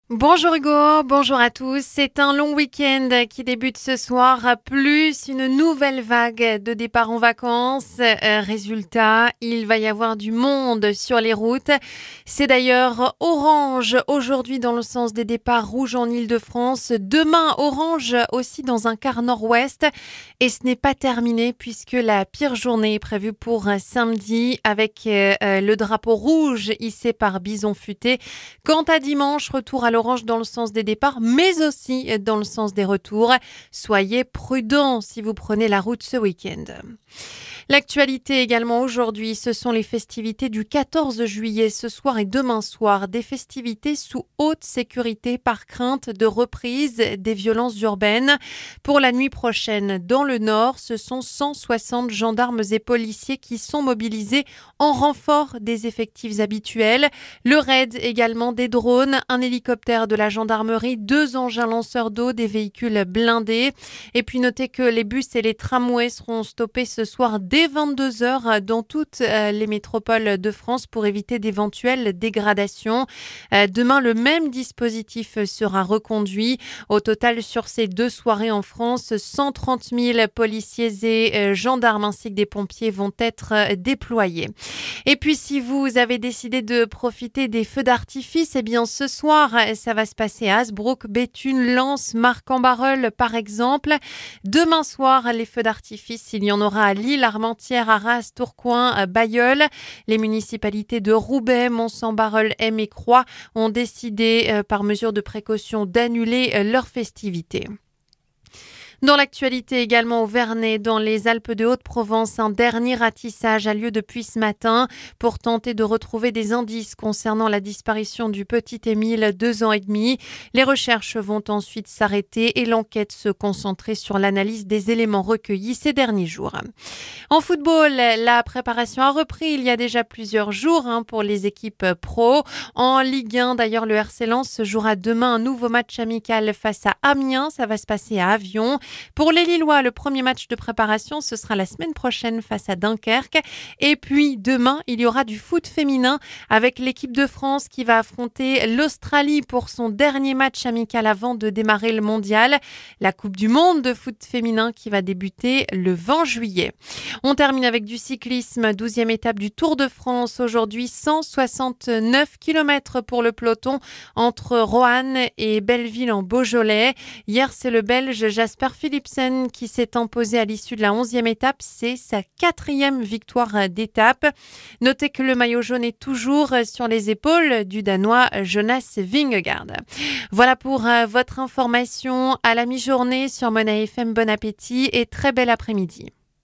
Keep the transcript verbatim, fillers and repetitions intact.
Bonjour Hugo, bonjour à tous. C'est un long week-end qui débute ce soir, plus une nouvelle vague de départ en vacances. Euh, résultat, il va y avoir du monde sur les routes. C'est d'ailleurs orange aujourd'hui dans le sens des départs rouges en Île-de-France. Demain, orange aussi dans un quart nord-ouest. Et ce n'est pas terminé puisque la pire journée est prévue pour samedi avec euh, le drapeau rouge hissé par Bison Futé. Quant à dimanche, retour à l'orange dans le sens des départs, mais aussi dans le sens des retours. Soyez prudents si vous prenez la route ce week-end. L'actualité également aujourd'hui, ce sont les festivités du quatorze juillet, ce soir et demain soir. Des festivités sous haute sécurité par crainte de reprise des violences urbaines. Pour la nuit prochaine, dans le nord, ce sont cent soixante gendarmes et policiers qui sont mobilisés en renfort des effectifs habituels. Le raid également des drones, un hélicoptère de la gendarmerie, deux engins lanceurs d'eau, des véhicules blindés. Et puis notez que les bus et les tramways seront stoppés ce soir dès vingt-deux heures dans toutes les métropoles de France pour éviter d'éventuelles dégradations. Demain, le même dispositif sera reconduit. Au total, sur ces deux soirées en France, cent trente mille policiers et gendarmes ainsi que des pompiers vont être déployés. Et puis, si vous avez décidé de profiter des feux d'artifice, eh bien, ce soir, ça va se passer à Hasbrook, Béthune, Lens, Marc-en-Barœul, par exemple. Demain soir, les feux d'artifice, il y en aura à Lille, Armentières, Arras, Tourcoing, Bailleul. Les municipalités de Roubaix, Mons-en-Barœul, Aime et Croix ont décidé, euh, par mesure de précaution, d'annuler euh, leurs festivités. Dans l'actualité également au Vernet, dans les Alpes de Haute-Provence, un dernier ratissage a lieu depuis ce matin pour tenter de retrouver des indices concernant la disparition du petit Émile, deux ans et demi. Les recherches vont ensuite s'arrêter et l'enquête se concentrer sur l'analyse des éléments recueillis ces derniers jours. En football, la préparation a repris il y a déjà plusieurs jours hein, pour les équipes pro. En Ligue un, d'ailleurs, le R C Lens jouera demain un nouveau match amical face à Amiens. Ça va se passer à Avion. Pour les Lillois, le premier match de préparation, ce sera la semaine prochaine face à Dunkerque. Et puis demain, il y aura du foot féminin avec l'équipe de France qui va affronter l'Australie pour son dernier match amical avant de démarrer le mondial. La Coupe du Monde de foot féminin qui va débuter le vingt juillet. On termine avec du cyclisme, douzième étape du Tour de France. Aujourd'hui, cent soixante-neuf kilomètres pour le peloton entre Roanne et Belleville en Beaujolais. Hier, c'est le Belge Jasper Philipsen qui s'est imposé à l'issue de la onzième étape. C'est sa quatrième victoire d'étape. Notez que le maillot jaune est toujours sur les épaules du Danois Jonas Vingegaard. Voilà pour votre information à la mi-journée sur Mona F M. Bon appétit et très bel après-midi.